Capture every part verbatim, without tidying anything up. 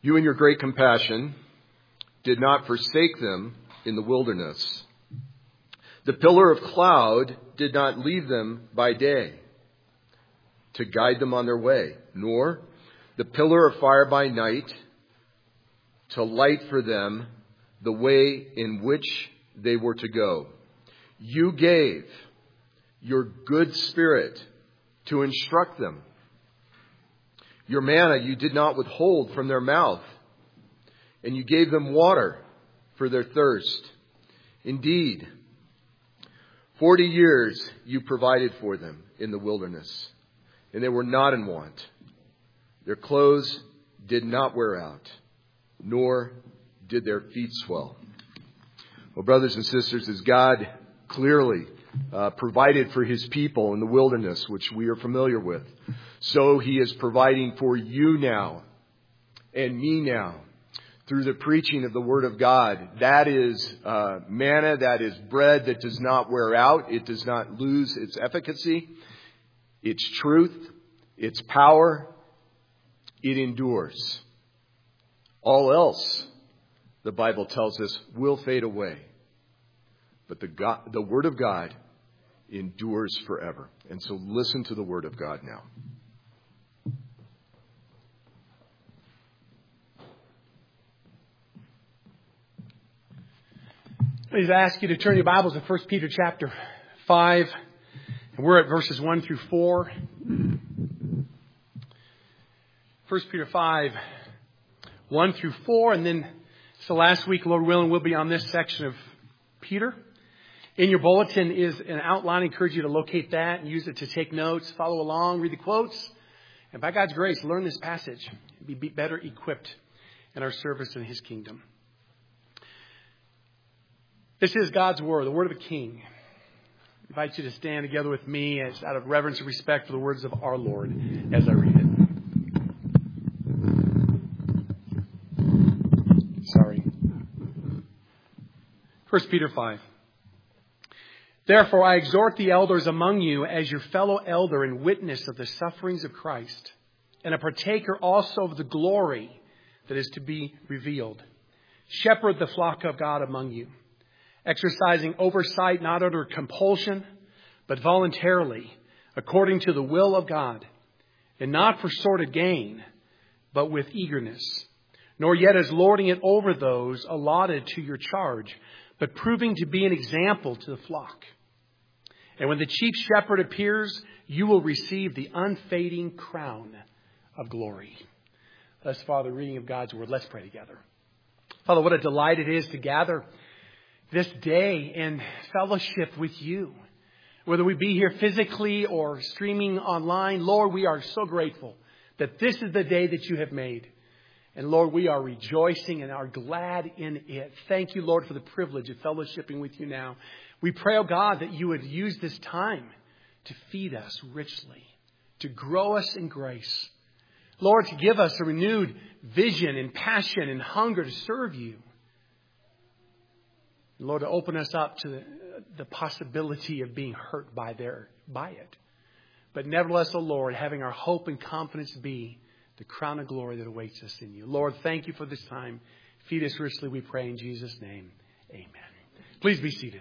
You in your great compassion did not forsake them in the wilderness. The pillar of cloud did not leave them by day to guide them on their way, nor the pillar of fire by night to light for them the way in which they were to go. You gave your good spirit to instruct them. Your manna you did not withhold from their mouth, and you gave them water for their thirst. Indeed, forty years you provided for them in the wilderness, and they were not in want. Their clothes did not wear out, nor did their feet swell. Well, brothers and sisters, as God clearly uh, provided for his people in the wilderness, which we are familiar with, so he is providing for you now and me now through the preaching of the Word of God. That is uh, manna, that is bread that does not wear out. It does not lose its efficacy, its truth, its power. It endures. All else, the Bible tells us, will fade away. But the God, the Word of God endures forever. And so listen to the Word of God now. Please ask you to turn your Bibles to First Peter chapter five. And we're at verses one through four. First Peter five, one through four. And then, so last week, Lord willing, we'll be on this section of Peter. In your bulletin is an outline. I encourage you to locate that and use it to take notes, follow along, read the quotes. And by God's grace, learn this passage. Be better equipped in our service in his kingdom. This is God's word, the word of a king. I invite you to stand together with me as out of reverence and respect for the words of our Lord as I read it. Sorry. First Peter five. Therefore I exhort the elders among you as your fellow elder and witness of the sufferings of Christ, and a partaker also of the glory that is to be revealed. Shepherd the flock of God among you, exercising oversight not under compulsion, but voluntarily, according to the will of God, and not for sordid gain, but with eagerness, nor yet as lording it over those allotted to your charge, but proving to be an example to the flock. And when the chief shepherd appears, you will receive the unfading crown of glory. Thus far, the reading of God's word. Let's pray together. Father, what a delight it is to gather this day in fellowship with you. Whether we be here physically or streaming online, Lord, we are so grateful that this is the day that you have made. And Lord, we are rejoicing and are glad in it. Thank you, Lord, for the privilege of fellowshipping with you now. We pray, oh God, that you would use this time to feed us richly, to grow us in grace. Lord, to give us a renewed vision and passion and hunger to serve you. Lord, to open us up to the, the possibility of being hurt by their by it. But nevertheless, oh Lord, having our hope and confidence be the crown of glory that awaits us in you. Lord, thank you for this time. Feed us richly, we pray in Jesus' name. Amen. Please be seated.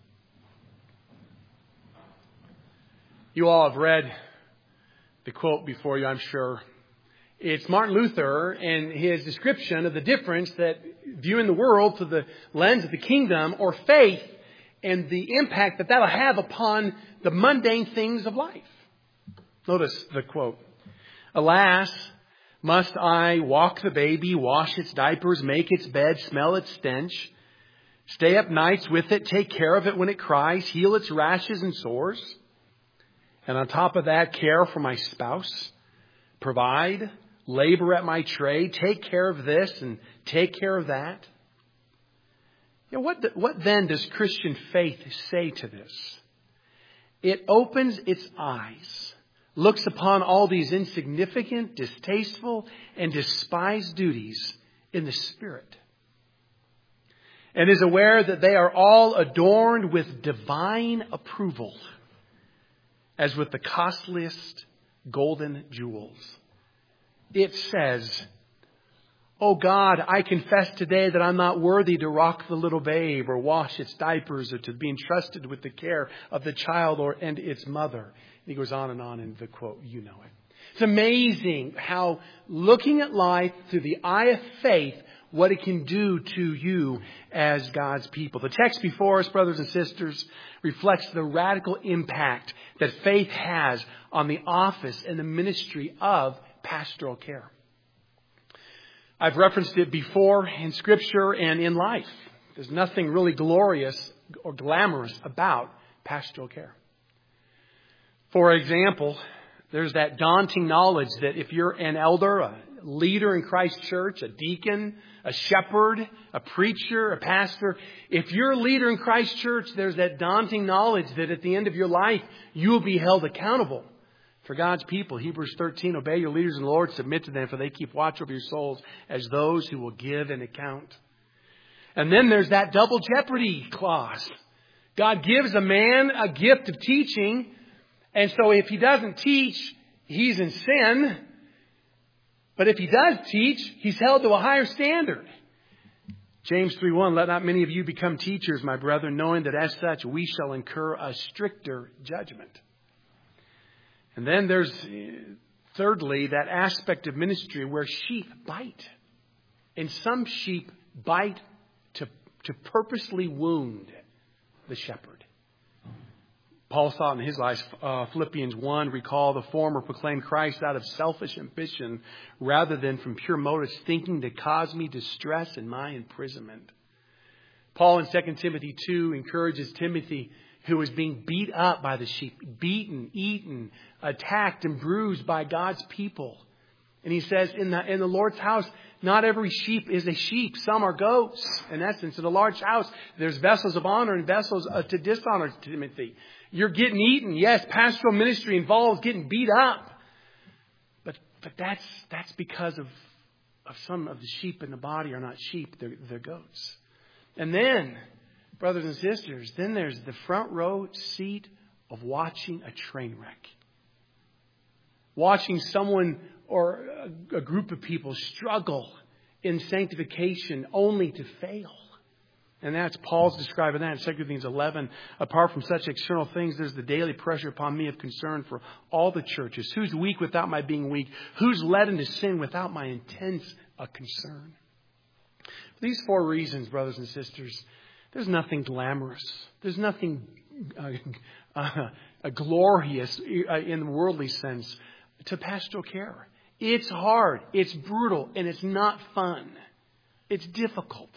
You all have read the quote before you, I'm sure. It's Martin Luther and his description of the difference that viewing the world through the lens of the kingdom or faith and the impact that that'll have upon the mundane things of life. Notice the quote. Alas, must I walk the baby, wash its diapers, make its bed, smell its stench, stay up nights with it, take care of it when it cries, heal its rashes and sores, and on top of that, care for my spouse, provide, labor at my trade, take care of this and take care of that. You know, what, what then does Christian faith say to this? It opens its eyes, looks upon all these insignificant, distasteful, and despised duties in the Spirit, and is aware that they are all adorned with divine approval, as with the costliest golden jewels. It says, Oh God, I confess today that I'm not worthy to rock the little babe or wash its diapers or to be entrusted with the care of the child or and its mother. And he goes on and on in the quote. You know it. It's amazing how looking at life through the eye of faith, what it can do to you as God's people. The text before us, brothers and sisters, reflects the radical impact that faith has on the office and the ministry of pastoral care. I've referenced it before in Scripture and in life. There's nothing really glorious or glamorous about pastoral care. For example, there's that daunting knowledge that if you're an elder, a leader in Christ Church, a deacon, a shepherd, a preacher, a pastor, if you're a leader in Christ Church, there's that daunting knowledge that at the end of your life, you will be held accountable for God's people. Hebrews thirteen, obey your leaders in the Lord, submit to them, for they keep watch over your souls as those who will give an account. And then there's that double jeopardy clause. God gives a man a gift of teaching, and so if he doesn't teach, he's in sin. But if he does teach, he's held to a higher standard. James three one, let not many of you become teachers, my brethren, knowing that as such we shall incur a stricter judgment. And then there's, thirdly, that aspect of ministry where sheep bite. And some sheep bite to, to purposely wound the shepherd. Paul saw in his life, uh, Philippians one, recall the former proclaimed Christ out of selfish ambition rather than from pure motives, thinking to cause me distress in my imprisonment. Paul in Second Timothy two encourages Timothy, who was being beat up by the sheep, beaten, eaten, attacked and bruised by God's people. And he says, in the, in the Lord's house, not every sheep is a sheep. Some are goats. In essence, in a large house, there's vessels of honor and vessels uh, to dishonor, Timothy. You're getting eaten. Yes, pastoral ministry involves getting beat up. But but that's that's because of, of some of the sheep in the body are not sheep, they're, they're goats. And then, brothers and sisters, then there's the front row seat of watching a train wreck. Watching someone or a, a group of people struggle in sanctification only to fail. And that's Paul's describing that in Second Corinthians eleven. Apart from such external things, there's the daily pressure upon me of concern for all the churches. Who's weak without my being weak? Who's led into sin without my intense uh, concern? For these four reasons, brothers and sisters, there's nothing glamorous. There's nothing uh, uh, uh, glorious uh, in the worldly sense to pastoral care. It's hard, it's brutal, and it's not fun. It's difficult.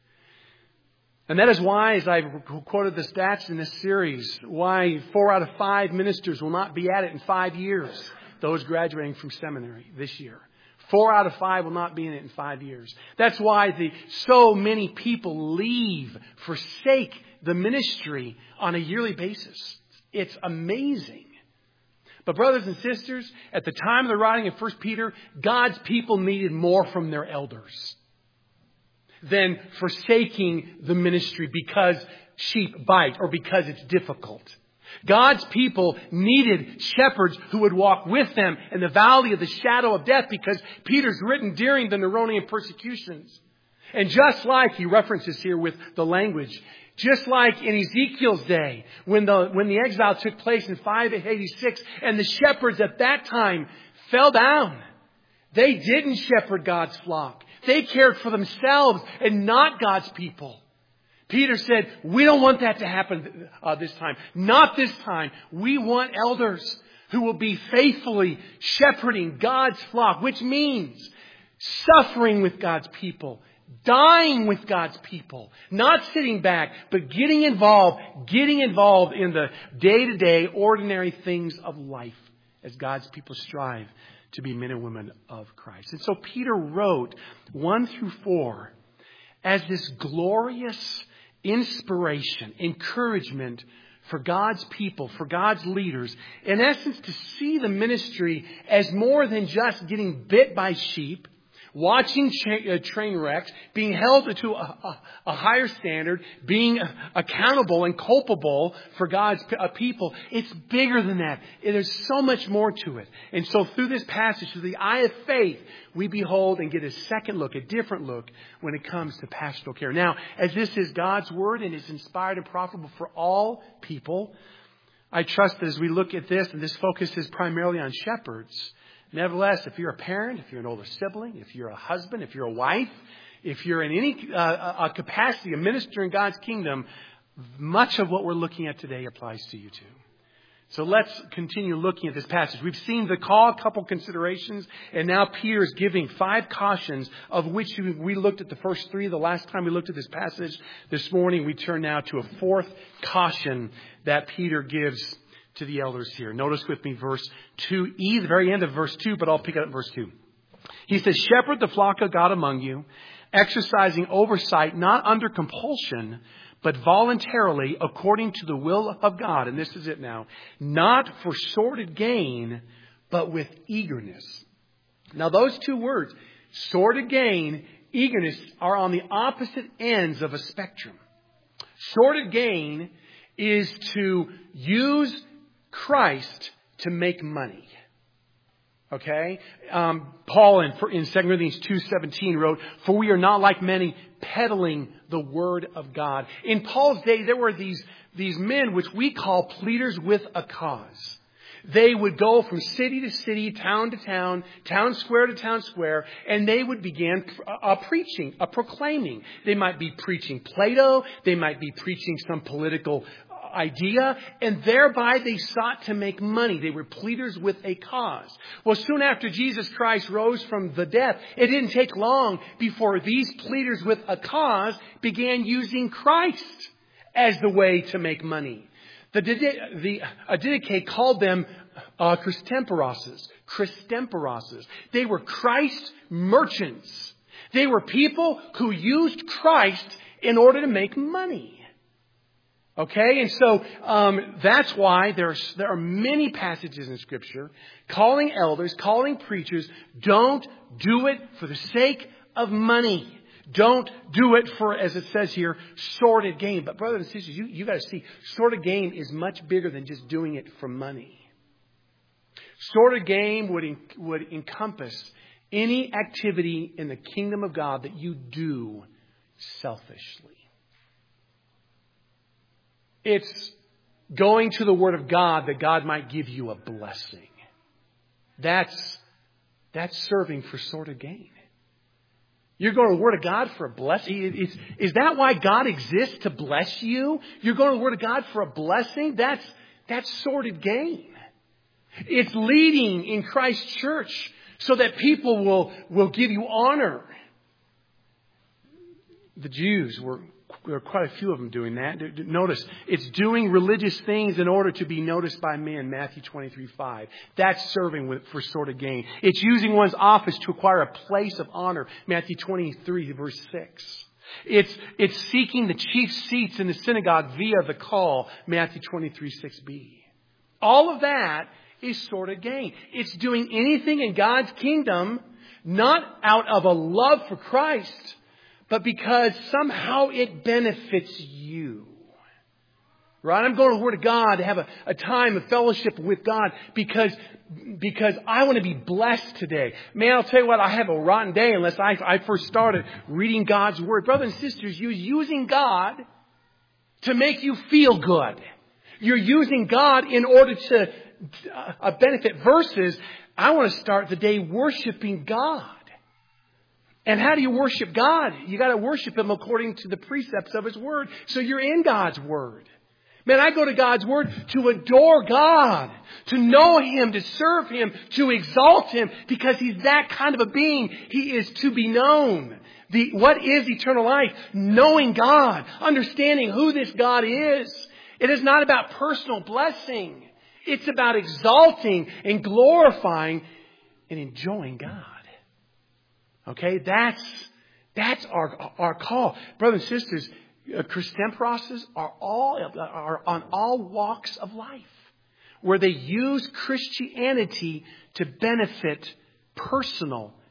And that is why, as I've quoted the stats in this series, why four out of five ministers will not be at it in five years. Those graduating from seminary this year. Four out of five will not be in it in five years. That's why the so many people leave, forsake the ministry on a yearly basis. It's amazing. But brothers and sisters, at the time of the writing of First Peter, God's people needed more from their elders than forsaking the ministry because sheep bite or because it's difficult. God's people needed shepherds who would walk with them in the valley of the shadow of death, because Peter's written during the Neronian persecutions. And just like he references here with the language, just like in Ezekiel's day, when the, when the exile took place in five eighty-six, and the shepherds at that time fell down. They didn't shepherd God's flock. They cared for themselves and not God's people. Peter said, we don't want that to happen uh, this time. Not this time. We want elders who will be faithfully shepherding God's flock, which means suffering with God's people, dying with God's people, not sitting back, but getting involved, getting involved in the day-to-day ordinary things of life as God's people strive to be men and women of Christ. And so Peter wrote one through four as this glorious inspiration, encouragement for God's people, for God's leaders. In essence, to see the ministry as more than just getting bit by sheep, watching cha- uh, train wrecks, being held to a, a, a higher standard, being accountable and culpable for God's p- uh, people. It's bigger than that. There's so much more to it. And so through this passage, through the eye of faith, we behold and get a second look, a different look when it comes to pastoral care. Now, as this is God's Word and is inspired and profitable for all people, I trust that as we look at this, and this focuses primarily on shepherds, nevertheless, if you're a parent, if you're an older sibling, if you're a husband, if you're a wife, if you're in any uh, a capacity, a minister in God's kingdom, much of what we're looking at today applies to you too. So let's continue looking at this passage. We've seen the call, a couple considerations, and now Peter is giving five cautions, of which we looked at the first three the last time we looked at this passage. This morning we turn now to a fourth caution that Peter gives to the elders here. Notice with me verse two E, the very end of verse two, but I'll pick it up verse two. He says, "Shepherd the flock of God among you, exercising oversight, not under compulsion, but voluntarily, according to the will of God." And this is it now. "Not for sordid gain, but with eagerness." Now those two words, sordid gain, eagerness, are on the opposite ends of a spectrum. Sordid gain is to use Christ to make money. Okay? Um, Paul in, in Second Corinthians two seventeen wrote, "For we are not like many peddling the word of God." In Paul's day, there were these, these men which we call pleaders with a cause. They would go from city to city, town to town, town square to town square, and they would begin a preaching, a proclaiming. They might be preaching Plato. They might be preaching some political idea, and thereby they sought to make money. They were pleaders with a cause. Well, soon after Jesus Christ rose from the dead, it didn't take long before these pleaders with a cause began using Christ as the way to make money. The, the Didache called them uh, Christemperoses. Christemperoses. They were Christ merchants. They were people who used Christ in order to make money. Okay, and so um, that's why there's, there are many passages in Scripture calling elders, calling preachers, don't do it for the sake of money. Don't do it for, as it says here, sordid gain. But brothers and sisters, you, you got to see, sordid gain is much bigger than just doing it for money. Sordid gain would, would encompass any activity in the kingdom of God that you do selfishly. It's going to the Word of God that God might give you a blessing. That's, that's serving for sordid gain. You're going to the Word of God for a blessing. Is, is that why God exists, to bless you? You're going to the Word of God for a blessing? That's, that's sordid gain. It's leading in Christ's church so that people will, will give you honor. The Jews were... There are quite a few of them doing that. Notice, it's doing religious things in order to be noticed by men, Matthew twenty-three five. That's serving with, for sordid gain. It's using one's office to acquire a place of honor, Matthew twenty-three verse six. It's, it's seeking the chief seats in the synagogue via the call, Matthew twenty-three six b. All of that is sordid gain. It's doing anything in God's kingdom, not out of a love for Christ, but because somehow it benefits you. Right? I'm going to the Word of God to have a, a time of fellowship with God because, because I want to be blessed today. Man, I'll tell you what, I have a rotten day unless I, I first started reading God's Word. Brothers and sisters, you're using God to make you feel good. You're using God in order to uh, benefit versus, I want to start the day worshiping God. And how do you worship God? You got to worship Him according to the precepts of His Word. So you're in God's Word. Man, I go to God's Word to adore God, to know Him, to serve Him, to exalt Him, because He's that kind of a being. He is to be known. The, what is eternal life? Knowing God, understanding who this God is. It is not about personal blessing. It's about exalting and glorifying and enjoying God. Okay, that's that's our our call, brothers and sisters. Uh, Christemperoses are all are on all walks of life, where they use Christianity to benefit personal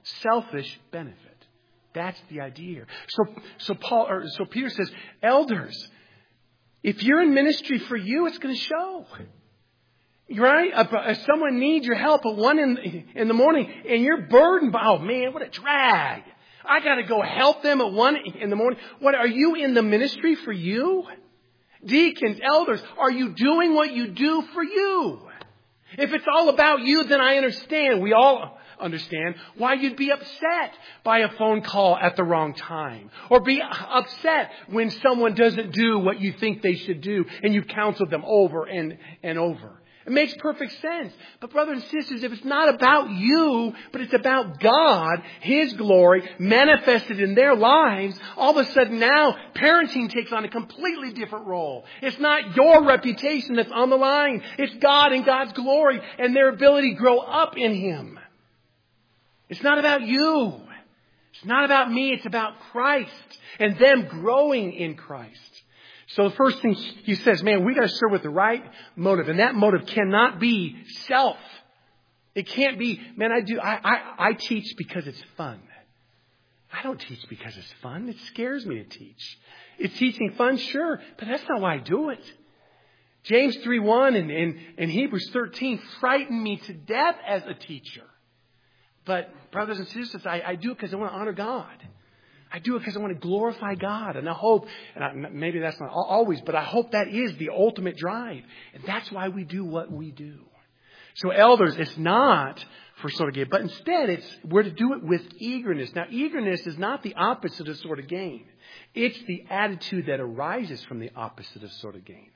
selfish benefit. That's the idea here. So, so Paul, or so Peter says, elders, if you're in ministry for you, it's going to show. Right? If someone needs your help at one in, in the morning and you're burdened by, oh man, what a drag. I got to go help them at one in the morning. What, are you in the ministry for you? Deacons, elders, are you doing what you do for you? If it's all about you, then I understand. We all understand why you'd be upset by a phone call at the wrong time, or be upset when someone doesn't do what you think they should do and you've counseled them over and, and over. It makes perfect sense. But brothers and sisters, if it's not about you, but it's about God, His glory manifested in their lives, all of a sudden now parenting takes on a completely different role. It's not your reputation that's on the line. It's God and God's glory and their ability to grow up in Him. It's not about you. It's not about me. It's about Christ and them growing in Christ. So the first thing he says, man, we got to serve with the right motive. And that motive cannot be self. It can't be, man, I do, I, I, I teach because it's fun. I don't teach because it's fun. It scares me to teach. Is teaching fun? Sure. But that's not why I do it. James three one and, and, and Hebrews thirteen frighten me to death as a teacher. But brothers and sisters, I, I do it because I want to honor God. I do it because I want to glorify God. And I hope, and I, maybe that's not always, but I hope that is the ultimate drive. And that's why we do what we do. So elders, it's not for sort of gain, but instead it's, we're to do it with eagerness. Now, eagerness is not the opposite of sort of gain. It's the attitude that arises from the opposite of sort of gain.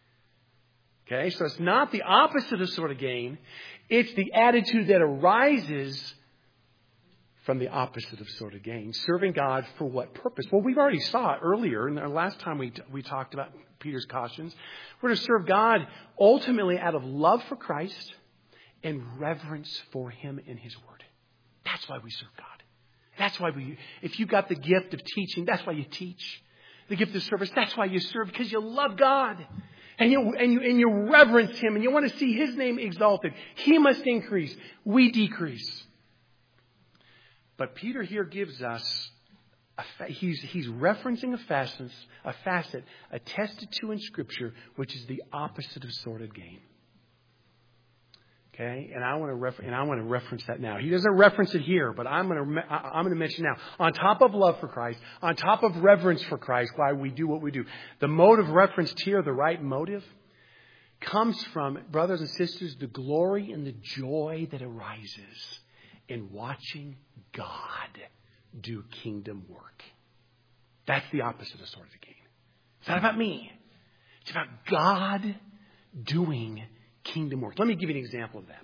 Okay, so it's not the opposite of sort of gain. It's the attitude that arises from the opposite of sort of gain. Serving God for what purpose? Well, we've already saw it earlier. And the last time we we talked about Peter's cautions. We're to serve God ultimately out of love for Christ and reverence for Him and His Word. That's why we serve God. That's why we, if you've got the gift of teaching, that's why you teach. The gift of service, that's why you serve, because you love God. And you, and you, and you reverence Him and you want to see His name exalted. He must increase. We decrease. But Peter here gives us, a fa- he's, he's referencing a facet, a facet attested to in Scripture, which is the opposite of sordid gain. Okay, and I want to refer- and I want to reference that now. He doesn't reference it here, but I'm going to I'm going to mention now. On top of love for Christ, on top of reverence for Christ, why we do what we do, the motive referenced here, the right motive, comes from, brothers and sisters, the glory and the joy that arises in watching God do kingdom work. That's the opposite of sordid gain. It's not about me. It's about God doing kingdom work. Let me give you an example of that.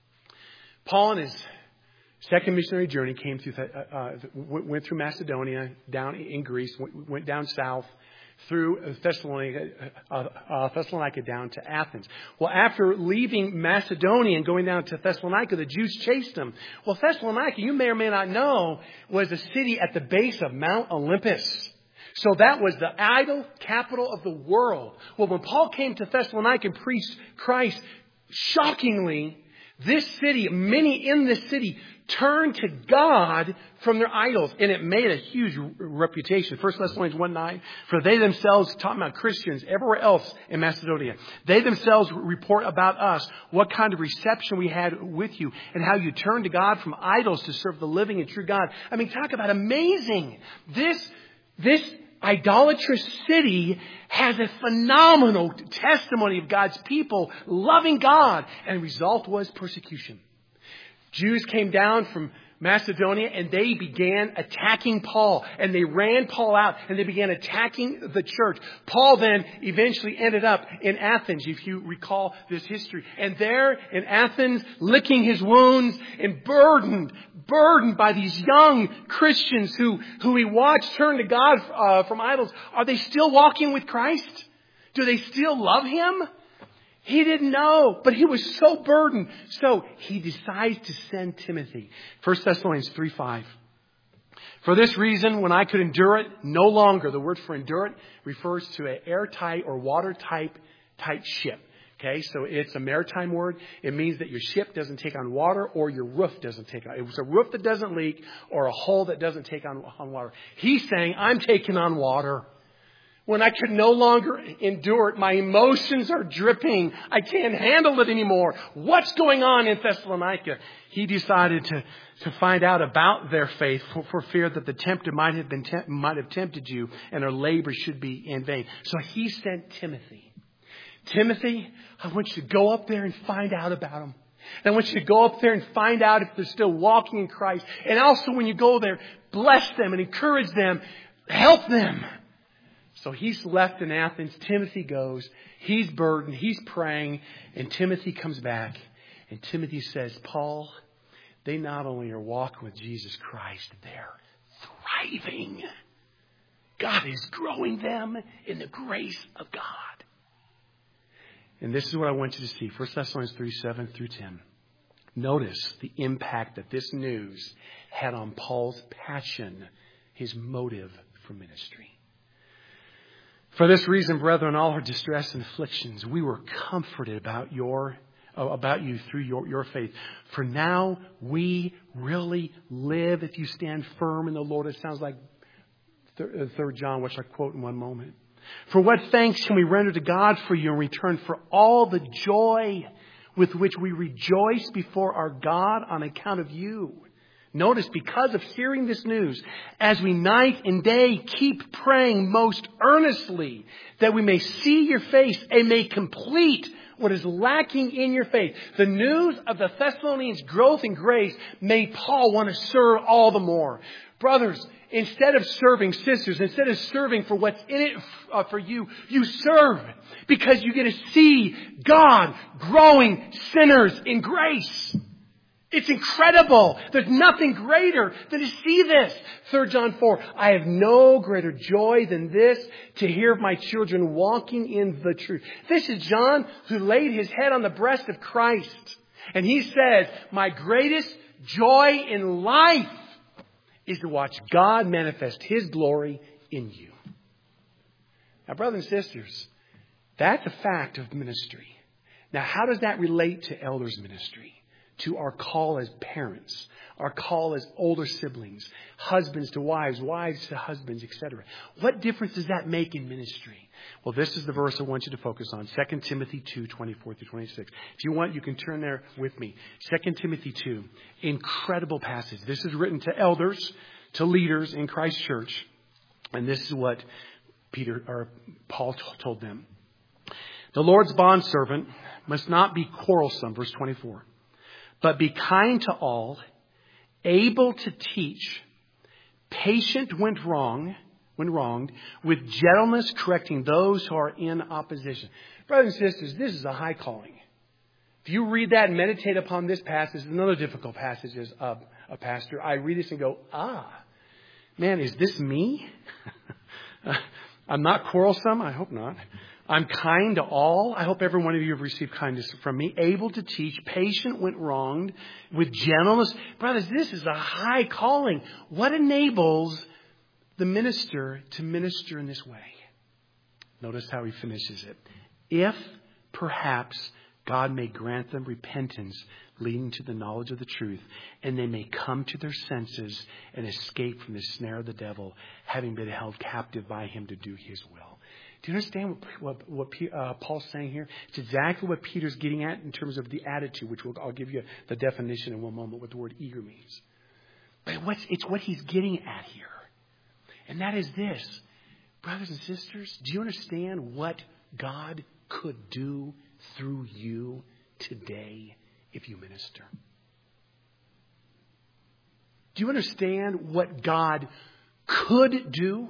Paul, on his second missionary journey, came through, uh, uh, went through Macedonia, down in Greece, went, went down south, through Thessalonica, uh, uh, Thessalonica down to Athens. Well, after leaving Macedonia and going down to Thessalonica, the Jews chased him. Well, Thessalonica, you may or may not know, was a city at the base of Mount Olympus. So that was the idol capital of the world. Well, when Paul came to Thessalonica and preached Christ, shockingly, this city, many in this city, turned to God from their idols. And it made a huge reputation. First Thessalonians one nine, for they themselves, talking about Christians everywhere else in Macedonia, they themselves report about us what kind of reception we had with you and how you turned to God from idols to serve the living and true God. I mean, talk about amazing. This, this idolatrous city has a phenomenal testimony of God's people loving God. And the result was persecution. Jews came down from Macedonia and they began attacking Paul. And they ran Paul out and they began attacking the church. Paul then eventually ended up in Athens, if you recall this history. And there in Athens, licking his wounds and burdened, burdened by these young Christians who, who he watched turn to God uh, from idols. Are they still walking with Christ? Do they still love Him? He didn't know, but he was so burdened. So he decides to send Timothy. First Thessalonians three five. For this reason, when I could endure it no longer, the word for endure it refers to an airtight or watertight type ship. Okay, so it's a maritime word. It means that your ship doesn't take on water or your roof doesn't take on. It was a roof that doesn't leak or a hull that doesn't take on, on water. He's saying, I'm taking on water. When I could no longer endure it, my emotions are dripping. I can't handle it anymore. What's going on in Thessalonica? He decided to, to find out about their faith for, for fear that the tempter might have been temp, might have tempted you and their labor should be in vain. So he sent Timothy. Timothy, I want you to go up there and find out about them. And I want you to go up there and find out if they're still walking in Christ. And also when you go there, bless them and encourage them. Help them. So he's left in Athens. Timothy goes. He's burdened. He's praying. And Timothy comes back. And Timothy says, Paul, they not only are walking with Jesus Christ, they're thriving. God is growing them in the grace of God. And this is what I want you to see. First Thessalonians three, seven through ten. Notice the impact that this news had on Paul's passion, his motive for ministry. For this reason, brethren, all our distress and afflictions, we were comforted about your uh, about you through your, your faith. For now we really live if you stand firm in the Lord. It sounds like Third John, which I quote in one moment. For what thanks can we render to God for you in return for all the joy with which we rejoice before our God on account of you? Notice, because of hearing this news, as we night and day keep praying most earnestly that we may see your face and may complete what is lacking in your faith. The news of the Thessalonians' growth in grace made Paul want to serve all the more. Brothers, instead of serving, sisters, instead of serving for what's in it uh, for you, you serve because you get to see God growing sinners in grace. It's incredible. There's nothing greater than to see this. Third John four, I have no greater joy than this, to hear of my children walking in the truth. This is John who laid his head on the breast of Christ. And he says, my greatest joy in life is to watch God manifest His glory in you. Now, brothers and sisters, that's a fact of ministry. Now, how does that relate to elders' ministry? To our call as parents, our call as older siblings, husbands to wives, wives to husbands, et cetera. What difference does that make in ministry? Well, this is the verse I want you to focus on, Second Timothy two, twenty-four through twenty-six. If you want, you can turn there with me. Second Timothy two, incredible passage. This is written to elders, to leaders in Christ's church. And this is what Peter or Paul t- told them. The Lord's bondservant must not be quarrelsome, verse twenty-four. But be kind to all, able to teach, patient when wrong, when wronged, with gentleness correcting those who are in opposition. Brothers and sisters, this is a high calling. If you read that and meditate upon this passage, another difficult passage is of a pastor. I read this and go, ah, man, is this me? I'm not quarrelsome. I hope not. I'm kind to all. I hope every one of you have received kindness from me. Able to teach, patient when wronged, with gentleness. Brothers, this is a high calling. What enables the minister to minister in this way? Notice how he finishes it. If perhaps God may grant them repentance leading to the knowledge of the truth, and they may come to their senses and escape from the snare of the devil, having been held captive by him to do his will. Do you understand what, what, what uh, Paul's saying here? It's exactly what Peter's getting at in terms of the attitude, which we'll, I'll give you the definition in one moment, what the word eager means. But what's, it's what he's getting at here. And that is this. Brothers and sisters, do you understand what God could do through you today if you minister? Do you understand what God could do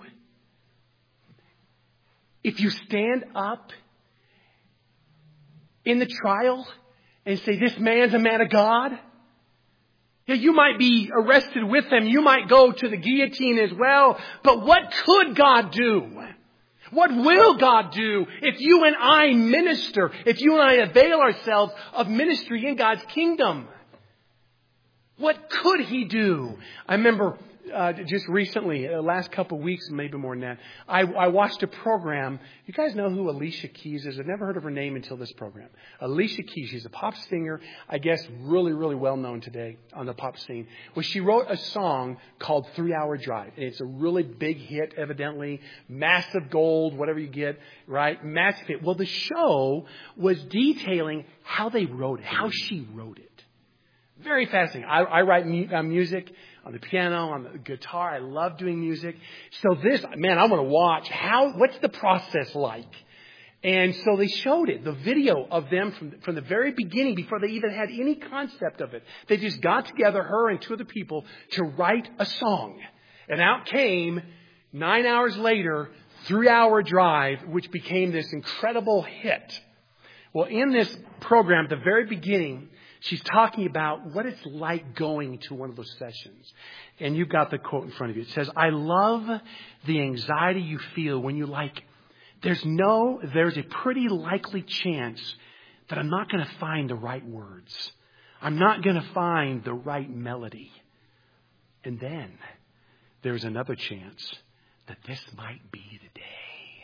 if you stand up in the trial and say, this man's a man of God? Yeah, you might be arrested with him. You might go to the guillotine as well. But what could God do? What will God do if you and I minister, if you and I avail ourselves of ministry in God's kingdom? What could He do? I remember uh, just recently, the uh, last couple of weeks, maybe more than that, I, I watched a program. You guys know who Alicia Keys is? I've never heard of her name until this program. Alicia Keys, she's a pop singer, I guess really, really well known today on the pop scene. Well, she wrote a song called Three Hour Drive. And it's a really big hit, evidently. Massive gold, whatever you get, right? Massive hit. Well, the show was detailing how they wrote it, how she wrote it. Very fascinating. I, I write mu- uh, music on the piano, on the guitar. I love doing music. So this, man, I want to watch how, what's the process like? And so they showed it, the video of them from, from the very beginning, before they even had any concept of it. They just got together, her and two other people, to write a song. And out came, nine hours later, Three Hour Drive, which became this incredible hit. Well, in this program, at the very beginning, she's talking about what it's like going to one of those sessions. And you've got the quote in front of you. It says, I love the anxiety you feel when you like, there's no, there's a pretty likely chance that I'm not going to find the right words. I'm not going to find the right melody. And then there's another chance that this might be the day.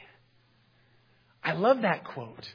I love that quote.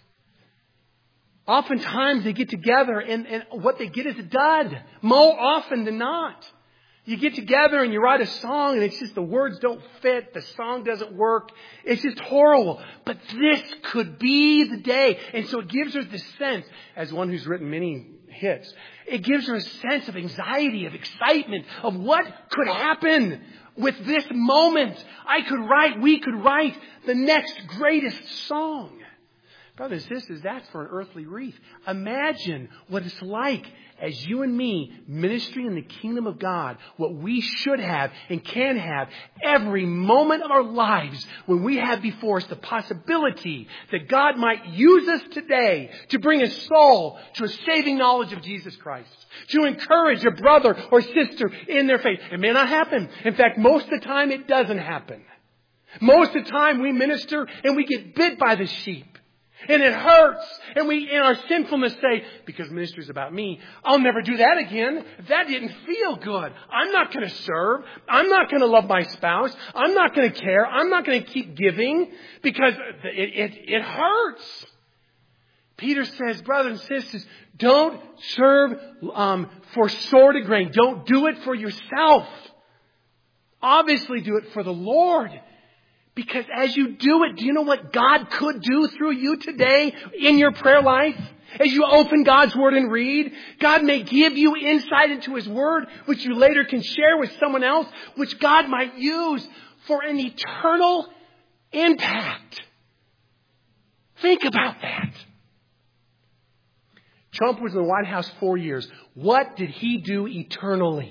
Oftentimes they get together and, and what they get is a dud. More often than not. You get together and you write a song and it's just the words don't fit. The song doesn't work. It's just horrible. But this could be the day. And so it gives her this sense, as one who's written many hits, it gives her a sense of anxiety, of excitement, of what could happen with this moment. I could write, we could write the next greatest song. Brothers and sisters, that's for an earthly wreath. Imagine what it's like as you and me ministering in the kingdom of God, what we should have and can have every moment of our lives when we have before us the possibility that God might use us today to bring a soul to a saving knowledge of Jesus Christ, to encourage a brother or sister in their faith. It may not happen. In fact, most of the time it doesn't happen. Most of the time we minister and we get bit by the sheep. And it hurts. And we, in our sinfulness, say, because ministry is about me, I'll never do that again. That didn't feel good. I'm not going to serve. I'm not going to love my spouse. I'm not going to care. I'm not going to keep giving because it, it, it hurts. Peter says, brothers and sisters, don't serve um, for sordid grain. Don't do it for yourself. Obviously do it for the Lord. Because as you do it, do you know what God could do through you today in your prayer life? As you open God's Word and read, God may give you insight into His Word, which you later can share with someone else, which God might use for an eternal impact. Think about that. Trump was in the White House four years. What did he do eternally?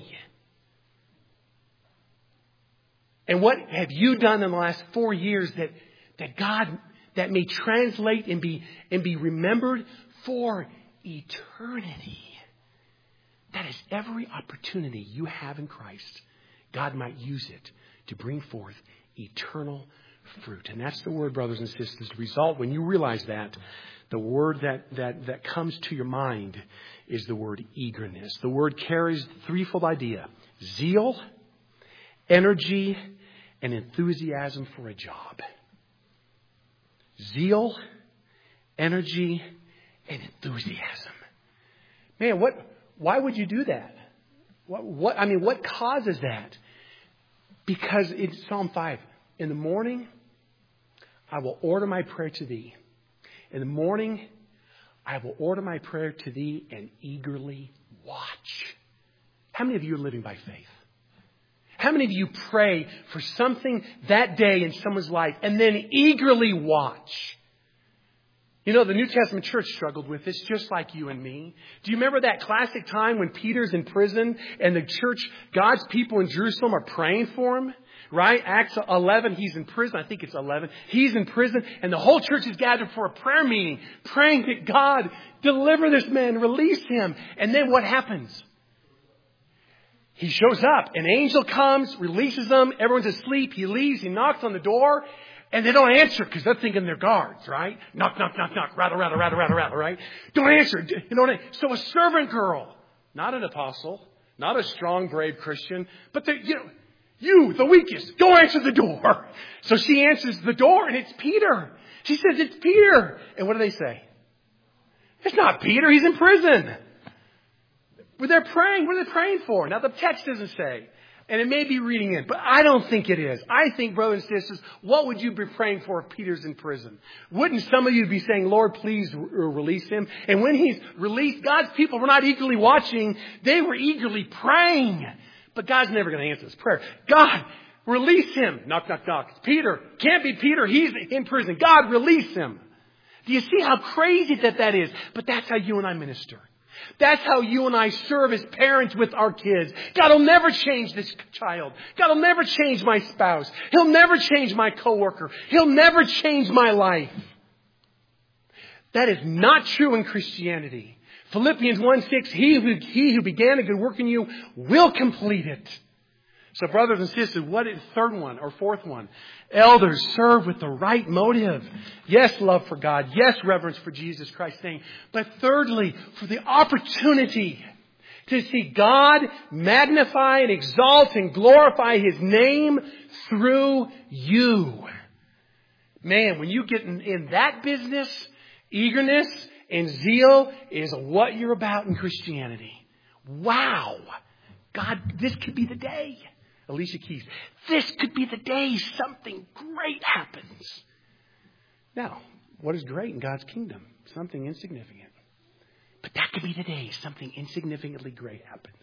And what have you done in the last four years that, that God, that may translate and be, and be remembered for eternity? That is every opportunity you have in Christ. God might use it to bring forth eternal fruit. And that's the word, brothers and sisters. The result, when you realize that, the word that, that, that comes to your mind is the word eagerness. The word carries the threefold idea: zeal, energy, and enthusiasm for a job. Zeal, energy, and enthusiasm. Man, what? Why would you do that? What? What? I mean, what causes that? Because it's Psalm five. In the morning, I will order my prayer to Thee. In the morning, I will order my prayer to Thee and eagerly watch. How many of you are living by faith? How many of you pray for something that day in someone's life and then eagerly watch? You know, the New Testament church struggled with this just like you and me. Do you remember that classic time when Peter's in prison and the church, God's people in Jerusalem are praying for him? Right? Acts eleven, he's in prison. I think it's eleven. He's in prison and the whole church is gathered for a prayer meeting, praying that God deliver this man, release him. And then what happens? He shows up. An angel comes, releases them. Everyone's asleep. He leaves. He knocks on the door. And they don't answer because they're thinking they're guards, right? Knock, knock, knock, knock. Rattle, rattle, rattle, rattle, rattle, right? Don't answer. You know what I mean? So a servant girl, not an apostle, not a strong, brave Christian, but they, you know, You, the weakest, go answer the door. So she answers the door, and it's Peter. She says, it's Peter. And what do they say? It's not Peter. He's in prison. But they're praying. What are they praying for? Now, the text doesn't say. And it may be reading in, but I don't think it is. I think, brothers and sisters, what would you be praying for if Peter's in prison? Wouldn't some of you be saying, Lord, please release him? And when he's released, God's people were not eagerly watching. They were eagerly praying. But God's never going to answer this prayer. God, release him. Knock, knock, knock. It's Peter. Can't be Peter. He's in prison. God, release him. Do you see how crazy that that is? But that's how you and I minister. That's how you and I serve as parents with our kids. God will never change this child. God will never change my spouse. He'll never change my coworker. He'll never change my life. That is not true in Christianity. Philippians one six, he who, he who began a good work in you will complete it. So brothers and sisters, what is the third one or fourth one? Elders serve with the right motive. Yes, love for God. Yes, reverence for Jesus Christ. Saying, but thirdly, for the opportunity to see God magnify and exalt and glorify His name through you. Man, when you get in, in that business, eagerness and zeal is what you're about in Christianity. Wow. God, this could be the day. Alicia Keys, this could be the day something great happens. Now, what is great in God's kingdom? Something insignificant. But that could be the day something insignificantly great happens.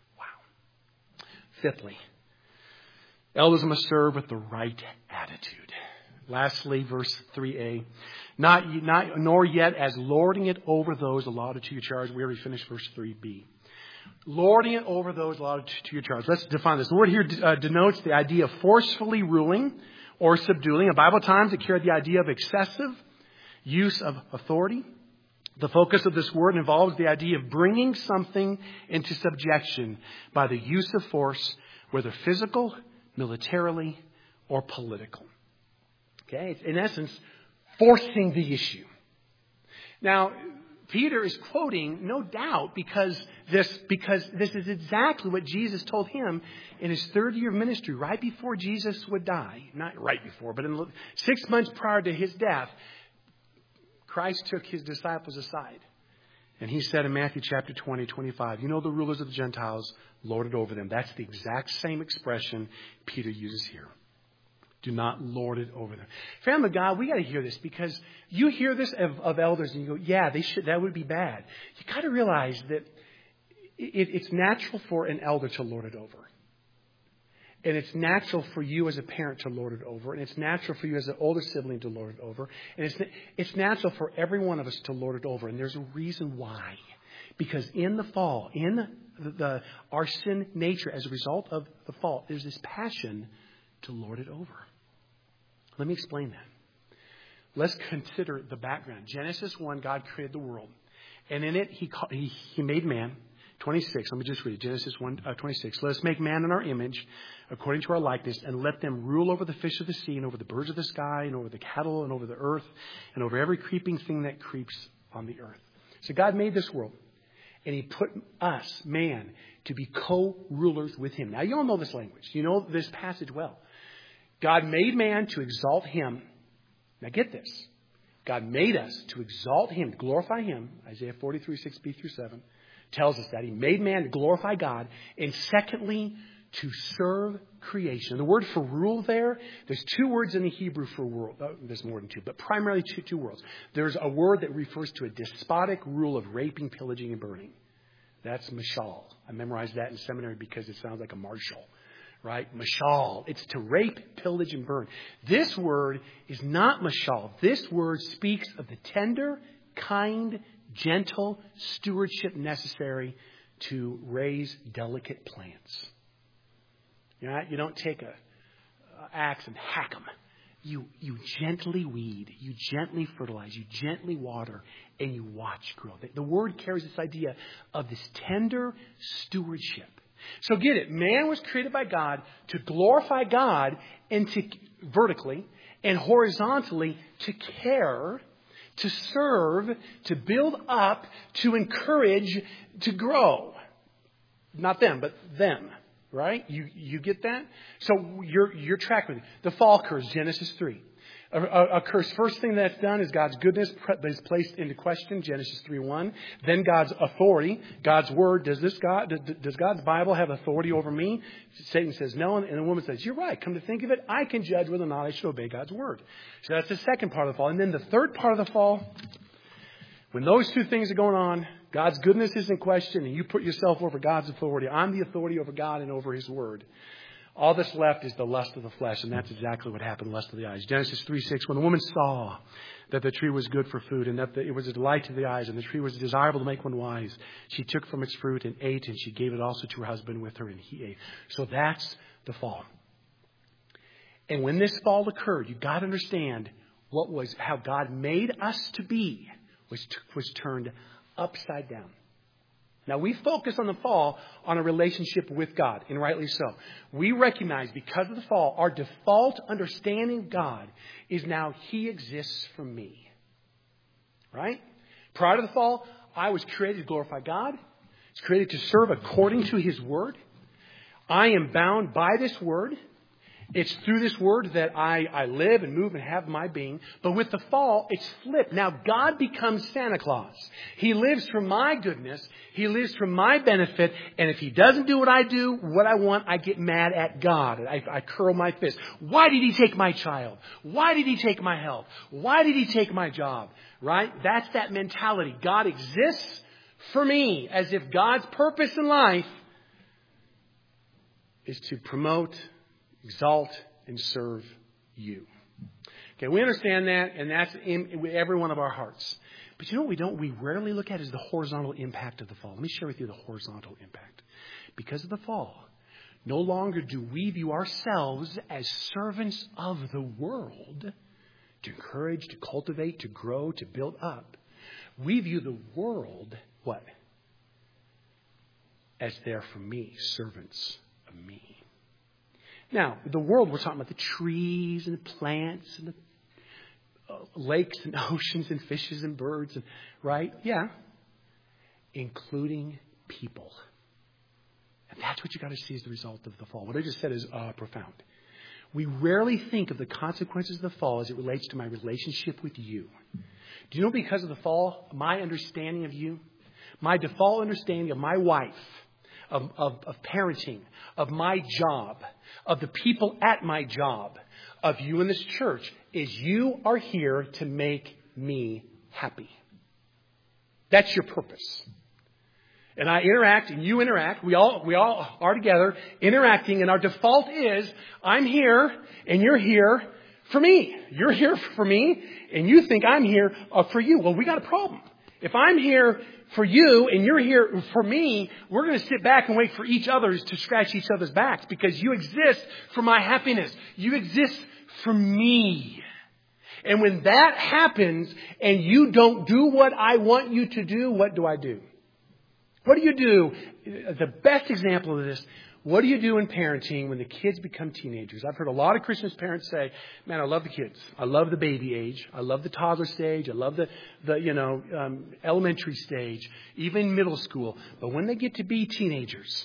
Wow. Fifthly, elders must serve with the right attitude. Lastly, verse three a. Not, not, nor yet as lording it over those allotted to your charge. We already finished verse three b. Lording it over those allotted to your charge. Let's define this. The word here uh, denotes the idea of forcefully ruling or subduing. In Bible times, it carried the idea of excessive use of authority. The focus of this word involves the idea of bringing something into subjection by the use of force, whether physical, militarily, or political. Okay, it's in essence forcing the issue. Now, Peter is quoting, no doubt, because this because this is exactly what Jesus told him in his third year of ministry, right before Jesus would die. Not right before, but in six months prior to his death, Christ took his disciples aside. And he said in Matthew chapter twenty, twenty-five, you know the rulers of the Gentiles lorded over them. That's the exact same expression Peter uses here. Do not lord it over them. Family of God, we got to hear this because you hear this of, of elders and you go, yeah, they should. That would be bad. You got to realize that it, it's natural for an elder to lord it over. And it's natural for you as a parent to lord it over. And it's natural for you as an older sibling to lord it over. And it's, it's natural for every one of us to lord it over. And there's a reason why. Because in the fall, in the, the our sin nature as a result of the fall, there's this passion to lord it over. Let me explain that. Let's consider the background. Genesis one, God created the world. And in it, He he, he made man. twenty-six, let me just read it. Genesis one, uh, twenty-six. Let us make man in our image, according to our likeness, and let them rule over the fish of the sea, and over the birds of the sky, and over the cattle, and over the earth, and over every creeping thing that creeps on the earth. So God made this world. And He put us, man, to be co-rulers with Him. Now, you all know this language. You know this passage well. God made man to exalt Him. Now get this. God made us to exalt Him, to glorify Him. Isaiah forty-three, six b through seven tells us that. He made man to glorify God. And secondly, to serve creation. The word for rule there, there's two words in the Hebrew for rule. Oh, there's more than two, but primarily two, two words. There's a word that refers to a despotic rule of raping, pillaging, and burning. That's mashal. I memorized that in seminary because it sounds like a marshal. Right? Mashal. It's to rape, pillage, and burn. This word is not mashal. This word speaks of the tender, kind, gentle stewardship necessary to raise delicate plants. You know, you don't take a, a axe and hack them. You, you gently weed, you gently fertilize, you gently water, and you watch grow. The, the word carries this idea of this tender stewardship. So get it. Man was created by God to glorify God and to vertically and horizontally to care, to serve, to build up, to encourage, to grow. Not them, but them. Right? You you get that? So you're you're tracking with it. The fall occurs, Genesis three. Occurs. First thing that's done is God's goodness is placed into question, Genesis three one. Then God's authority, God's word. Does this God, does God's Bible have authority over me? Satan says no, and the woman says, you're right. Come to think of it, I can judge whether or not I should obey God's word. So that's the second part of the fall. And then the third part of the fall, when those two things are going on, God's goodness is in question, and you put yourself over God's authority. I'm the authority over God and over His word. All that's left is the lust of the flesh, and that's exactly what happened, lust of the eyes. Genesis three six, when the woman saw that the tree was good for food and that it was a delight to the eyes and the tree was desirable to make one wise, she took from its fruit and ate, and she gave it also to her husband with her, and he ate. So that's the fall. And when this fall occurred, you've got to understand what was how God made us to be was, was turned upside down. Now, we focus on the fall on a relationship with God, and rightly so. We recognize because of the fall, our default understanding of God is now He exists for me. Right? Prior to the fall, I was created to glorify God. I was created to serve according to His Word. I am bound by this Word. It's through this word that I, I live and move and have my being. But with the fall, it's flipped. Now God becomes Santa Claus. He lives for my goodness. He lives for my benefit. And if He doesn't do what I do, what I want, I get mad at God. I, I curl my fist. Why did He take my child? Why did He take my health? Why did He take my job? Right? That's that mentality. God exists for me, as if God's purpose in life is to promote, exalt, and serve you. Okay, we understand that, and that's in every one of our hearts. But you know what we don't? We rarely look at is the horizontal impact of the fall. Let me share with you the horizontal impact. Because of the fall, no longer do we view ourselves as servants of the world to encourage, to cultivate, to grow, to build up. We view the world, what? As there for me, servants of me. Now, the world, we're talking about the trees and the plants and the uh, lakes and oceans and fishes and birds, and right? Yeah. Including people. And that's what you got to see as the result of the fall. What I just said is uh, profound. We rarely think of the consequences of the fall as it relates to my relationship with you. Do you know because of the fall, my understanding of you, my default understanding of my wife, Of, of, of parenting, of my job, of the people at my job, of you in this church, is you are here to make me happy. That's your purpose. And I interact and you interact. We all, we all are together interacting, and our default is I'm here and you're here for me. You're here for me and you think I'm here for you. Well, we got a problem. If I'm here for you and you're here for me, we're going to sit back and wait for each other to scratch each other's backs, because you exist for my happiness. You exist for me. And when that happens and you don't do what I want you to do, what do I do? What do you do? The best example of this, what do you do in parenting when the kids become teenagers? I've heard a lot of Christian parents say, man, I love the kids. I love the baby age. I love the toddler stage. I love the, the you know, um, elementary stage, even middle school. But when they get to be teenagers,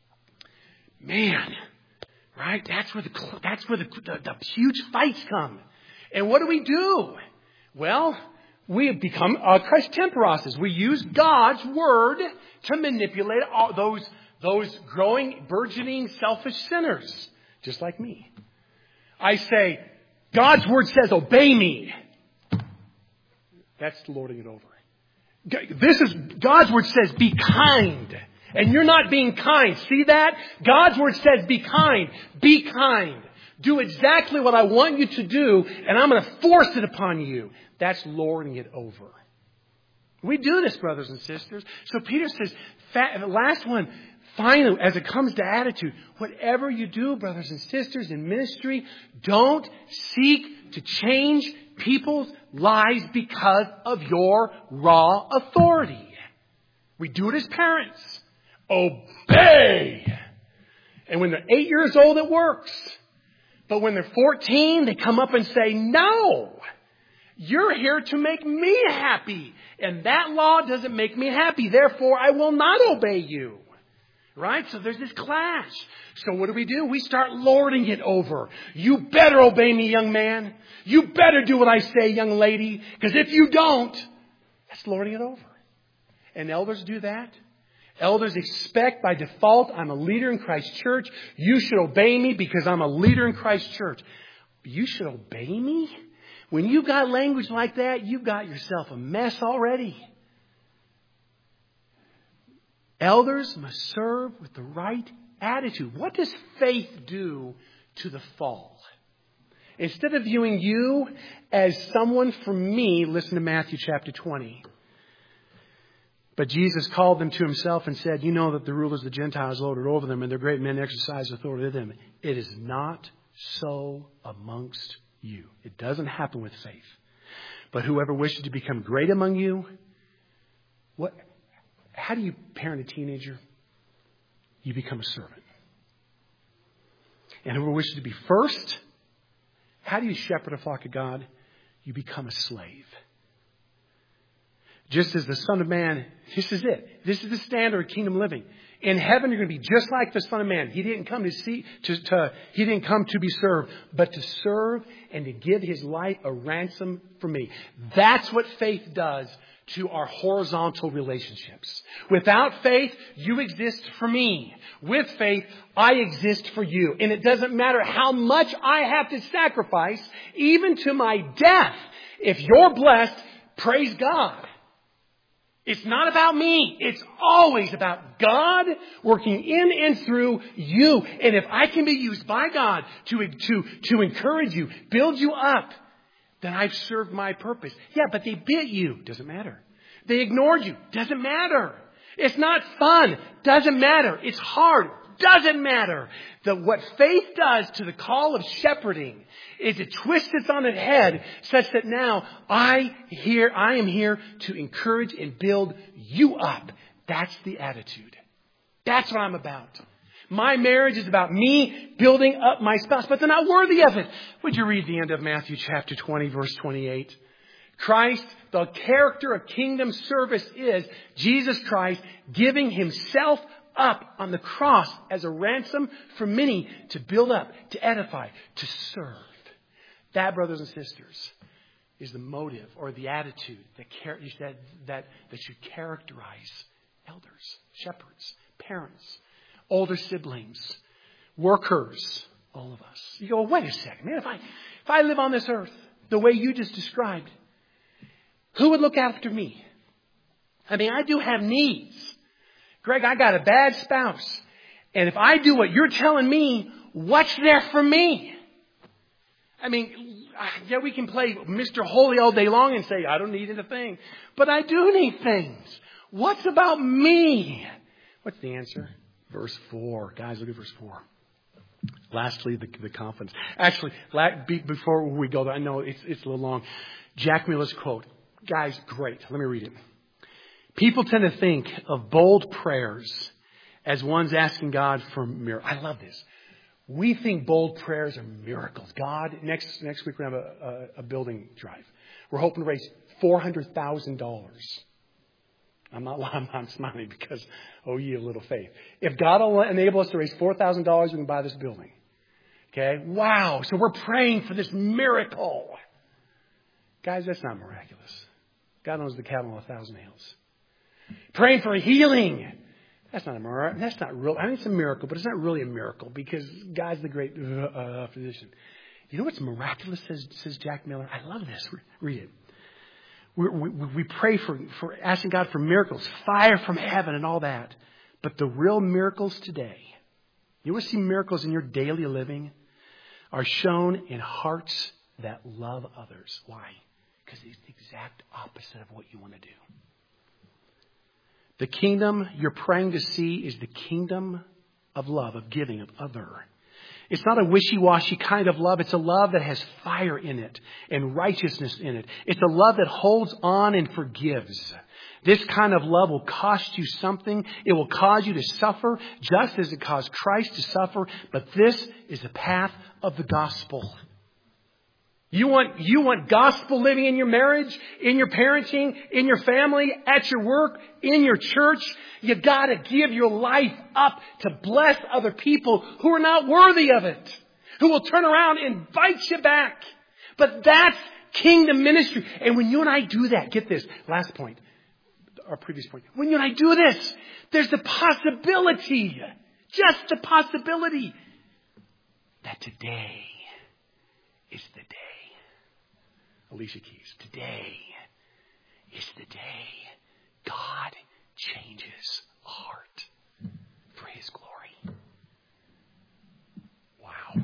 man, right? That's where the, that's where the, the, the huge fights come. And what do we do? Well, we have become uh, Christ temperoses. We use God's word to manipulate all those Those growing, burgeoning, selfish sinners, just like me. I say, God's word says, obey me. That's lording it over. This is, God's word says, be kind. And you're not being kind. See that? God's word says, be kind. Be kind. Do exactly what I want you to do, and I'm going to force it upon you. That's lording it over. We do this, brothers and sisters. So Peter says, the last one, finally, as it comes to attitude, whatever you do, brothers and sisters, in ministry, don't seek to change people's lives because of your raw authority. We do it as parents. Obey. And when they're eight years old, it works. But when they're fourteen, they come up and say, no, you're here to make me happy. And that law doesn't make me happy. Therefore, I will not obey you. Right? So there's this clash. So what do we do? We start lording it over. You better obey me, young man. You better do what I say, young lady. Because if you don't, that's lording it over. And elders do that. Elders expect by default, I'm a leader in Christ's church. You should obey me because I'm a leader in Christ's church. You should obey me? When you've got language like that, you've got yourself a mess already. Elders must serve with the right attitude. What does faith do to the fall? Instead of viewing you as someone from me, listen to Matthew chapter twenty. But Jesus called them to himself and said, you know that the rulers of the Gentiles lord it over them and their great men exercise authority over them. It is not so amongst you. It doesn't happen with faith. But whoever wishes to become great among you, what? How do you parent a teenager? You become a servant. And whoever wishes to be first, how do you shepherd a flock of God? You become a slave. Just as the Son of Man, this is it. This is the standard of kingdom living. In heaven, you're going to be just like the Son of Man. He didn't come to see, to, to, he didn't come to be served, but to serve and to give his life a ransom for me. That's what faith does to our horizontal relationships. Without faith, you exist for me. With faith, I exist for you. And it doesn't matter how much I have to sacrifice, even to my death. If you're blessed, praise God. It's not about me. It's always about God working in and through you. And if I can be used by God to, to, to encourage you, build you up, then I've served my purpose. Yeah, but they bit you. Doesn't matter. They ignored you. Doesn't matter. It's not fun. Doesn't matter. It's hard. Doesn't matter. The, what faith does to the call of shepherding is it twists it on its head such that now I here, I am here to encourage and build you up. That's the attitude. That's what I'm about. My marriage is about me building up my spouse, but they're not worthy of it. Would you read the end of Matthew chapter twenty, verse twenty-eight? Christ, the character of kingdom service is Jesus Christ giving himself up on the cross as a ransom for many to build up, to edify, to serve. That, brothers and sisters, is the motive or the attitude that, that, that, that should characterize elders, shepherds, parents, older siblings, workers, all of us. You go, well, wait a second, man, if I, if I live on this earth the way you just described, who would look after me? I mean, I do have needs. Greg, I got a bad spouse. And if I do what you're telling me, what's there for me? I mean, yeah, we can play Mister Holy all day long and say, I don't need anything. But I do need things. What's about me? What's the answer? Verse four. Guys, look at verse four. Lastly, the, the confidence. Actually, before we go there, I know it's, it's a little long. Jack Miller's quote. Guys, great. Let me read it. People tend to think of bold prayers as ones asking God for miracles. I love this. We think bold prayers are miracles. God, next next week we're going to have a, a, a building drive. We're hoping to raise four hundred thousand dollars. I'm not I'm, I'm smiling because, oh, ye of little faith. If God will enable us to raise four thousand dollars, we can buy this building. Okay? Wow. So we're praying for this miracle. Guys, that's not miraculous. God knows the cattle on a thousand hills. Praying for healing. That's not a miracle. That's not real. I mean, it's a miracle, but it's not really a miracle because God's the great uh, uh, physician. You know what's miraculous, says, says Jack Miller? I love this. Read it. We, we, we pray for, for asking God for miracles, fire from heaven and all that. But the real miracles today, you want to see miracles in your daily living, are shown in hearts that love others. Why? Because it's the exact opposite of what you want to do. The kingdom you're praying to see is the kingdom of love, of giving, of other. It's not a wishy-washy kind of love. It's a love that has fire in it and righteousness in it. It's a love that holds on and forgives. This kind of love will cost you something. It will cause you to suffer just as it caused Christ to suffer. But this is the path of the gospel. You want, you want gospel living in your marriage, in your parenting, in your family, at your work, in your church. You gotta give your life up to bless other people who are not worthy of it, who will turn around and invite you back. But that's kingdom ministry. And when you and I do that, get this, last point, our previous point. When you and I do this, there's the possibility, just the possibility, that today is the day. Alicia Keys, today is the day God changes a heart for His glory. Wow.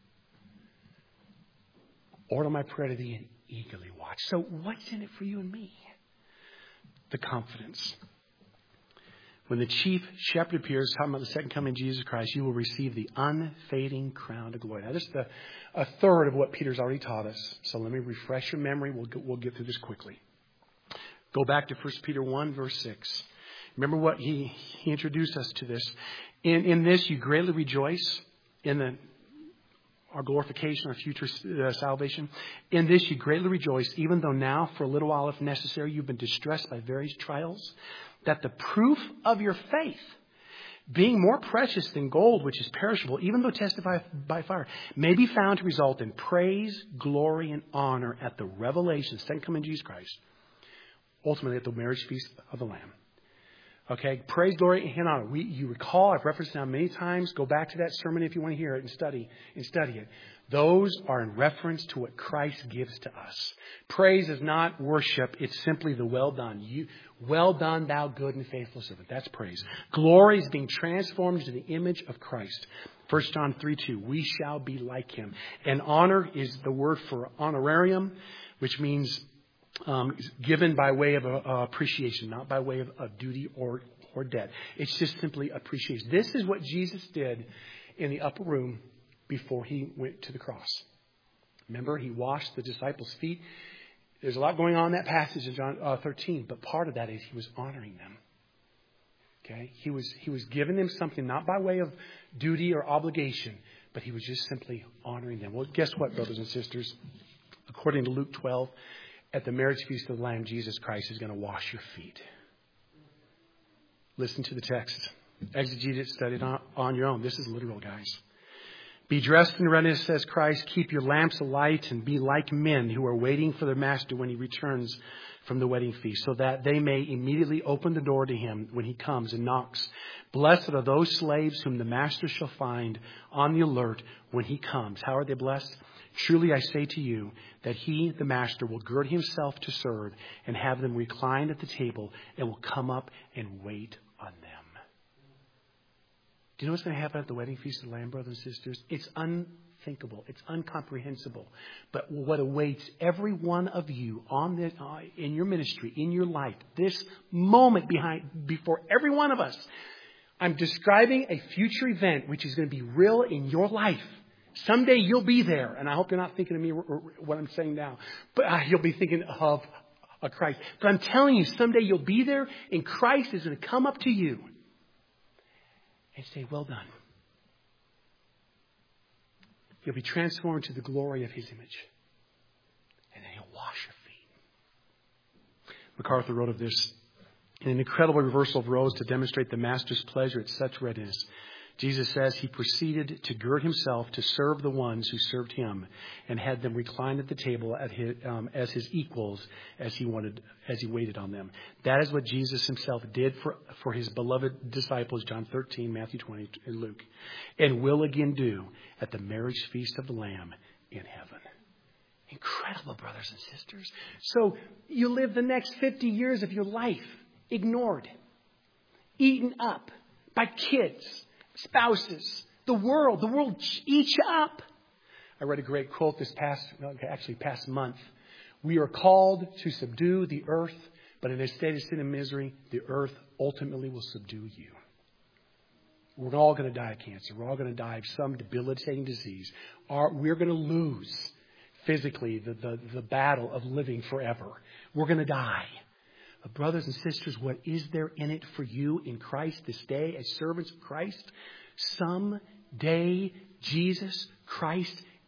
Order my prayer to thee and eagerly watch. So what's in it for you and me? The confidence. When the chief shepherd appears, talking about the second coming of Jesus Christ, you will receive the unfading crown of glory. Now, this is the, a third of what Peter's already taught us. So let me refresh your memory. We'll, we'll get through this quickly. Go back to First Peter one, verse six. Remember what he, he introduced us to this. In, in this, you greatly rejoice in the our glorification, our future uh, salvation. In this, you greatly rejoice, even though now, for a little while, if necessary, you've been distressed by various trials, that the proof of your faith, being more precious than gold, which is perishable, even though tested by, by fire, may be found to result in praise, glory, and honor at the revelation, second coming of Jesus Christ, ultimately at the marriage feast of the Lamb. Okay, praise, glory, and honor. We, you recall, I've referenced it now many times. Go back to that sermon if you want to hear it and study and study it. Those are in reference to what Christ gives to us. Praise is not worship. It's simply the well done. You, well done, thou good and faithful servant. That's praise. Glory is being transformed into the image of Christ. First John three two. We shall be like Him. And honor is the word for honorarium, which means um, given by way of a, a appreciation, not by way of, of duty or or debt. It's just simply appreciation. This is what Jesus did in the upper room before He went to the cross. Remember, He washed the disciples' feet. There's a lot going on in that passage in John uh, thirteen, but part of that is He was honoring them. Okay, He was He was giving them something not by way of duty or obligation, but He was just simply honoring them. Well, guess what, brothers and sisters? According to Luke twelve, at the marriage feast of the Lamb, Jesus Christ is going to wash your feet. Listen to the text. Exegete it, study it on, on your own. This is literal, guys. Be dressed in readiness, says Christ. Keep your lamps alight and be like men who are waiting for their master when he returns from the wedding feast, so that they may immediately open the door to him when he comes and knocks. Blessed are those slaves whom the master shall find on the alert when he comes. How are they blessed? Truly I say to you that he, the master, will gird himself to serve and have them recline at the table and will come up and wait on them. Do you know what's going to happen at the wedding feast of the Lamb, brothers and sisters? It's unthinkable. It's incomprehensible. But what awaits every one of you on this, uh, in your ministry, in your life, this moment behind, before every one of us, I'm describing a future event which is going to be real in your life. Someday you'll be there. And I hope you're not thinking of me or what I'm saying now. But uh, you'll be thinking of uh, Christ. But I'm telling you, someday you'll be there and Christ is going to come up to you and say, well done. You'll be transformed to the glory of His image. And then He'll wash your feet. MacArthur wrote of this, in an incredible reversal of roles to demonstrate the Master's pleasure at such readiness. Jesus says He proceeded to gird Himself to serve the ones who served Him and had them recline at the table at his, um, as His equals as He wanted, as He waited on them. That is what Jesus Himself did for, for His beloved disciples, John thirteen, Matthew twenty, and Luke, and will again do at the marriage feast of the Lamb in heaven. Incredible, brothers and sisters. So you live the next fifty years of your life ignored, eaten up by kids, spouses, the world. The world eats you up. I read a great quote this past, actually past month. We are called to subdue the earth, but in a state of sin and misery, the earth ultimately will subdue you. We're all going to die of cancer. We're all going to die of some debilitating disease. We're going to lose physically the, the, the battle of living forever. We're going to die. But brothers and sisters, what is there in it for you in Christ this day as servants of Christ? Someday Jesus Christ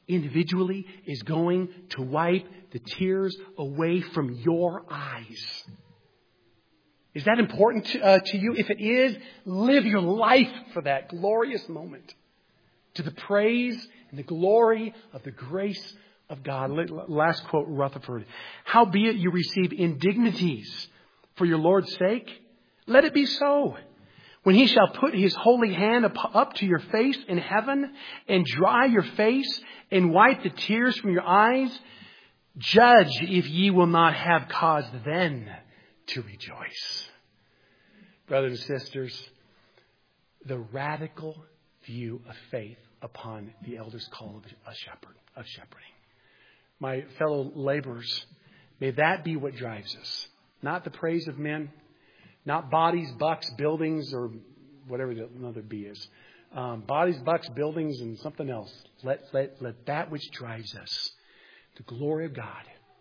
individually is going to wipe the tears away from your eyes. Is that important to, uh, to you? If it is, live your life for that glorious moment, to the praise and the glory of the grace of God. Last quote, Rutherford. Howbeit you receive indignities for your Lord's sake, let it be so. When he shall put his holy hand up, up to your face in heaven and dry your face and wipe the tears from your eyes, judge if ye will not have cause then to rejoice. Brothers and sisters, the radical view of faith upon the elder's call of a shepherd, of shepherding. My fellow laborers, may that be what drives us. Not the praise of men, not bodies, bucks, buildings, or whatever the another B is. Um, bodies, bucks, buildings, and something else. Let, let, let that which drives us, the glory of God,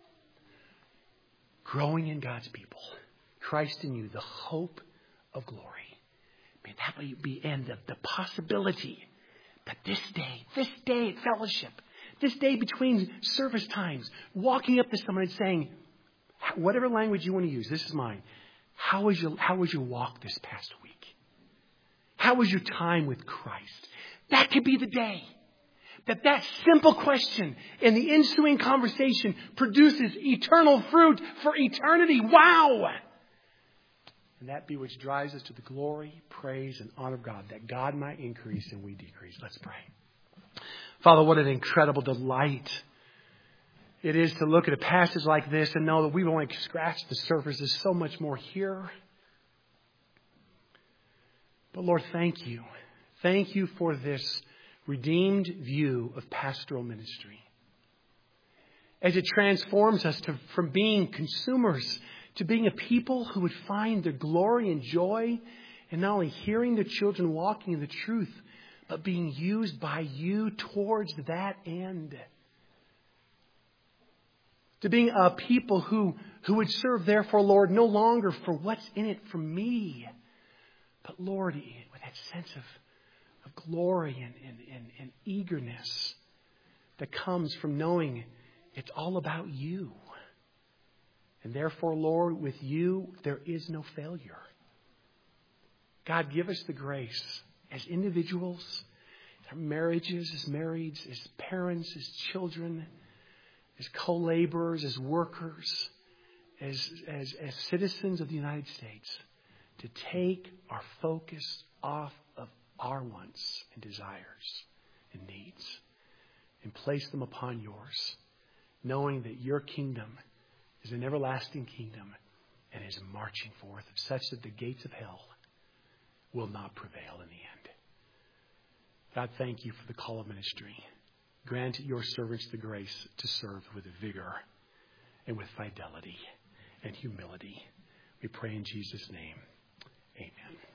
growing in God's people, Christ in you, the hope of glory. May that be, and the, the possibility that this day, this day at fellowship, this day between service times, walking up to someone and saying, whatever language you want to use, this is mine. How was your, how was your walk this past week? How was your time with Christ? That could be the day that that simple question in the ensuing conversation produces eternal fruit for eternity. Wow! And that be which drives us to the glory, praise, and honor of God, that God might increase and we decrease. Let's pray. Father, what an incredible delight it is to look at a passage like this and know that we've only scratched the surface. There's so much more here. But Lord, thank you. Thank you for this redeemed view of pastoral ministry. As it transforms us to, from being consumers to being a people who would find their glory and joy in not only hearing their children walking in the truth, but being used by you towards that end. To being a people who, who would serve, therefore, Lord, no longer for what's in it for me, but, Lord, with that sense of, of glory and, and, and, and eagerness that comes from knowing it's all about you. And therefore, Lord, with you, there is no failure. God, give us the grace as individuals, as marriages, as marrieds, as parents, as children, as co-laborers, as workers, as, as, as citizens of the United States, to take our focus off of our wants and desires and needs and place them upon yours, knowing that your kingdom is an everlasting kingdom and is marching forth such that the gates of hell will not prevail in the end. God, thank you for the call of ministry. Grant your servants the grace to serve with vigor and with fidelity and humility. We pray in Jesus' name. Amen.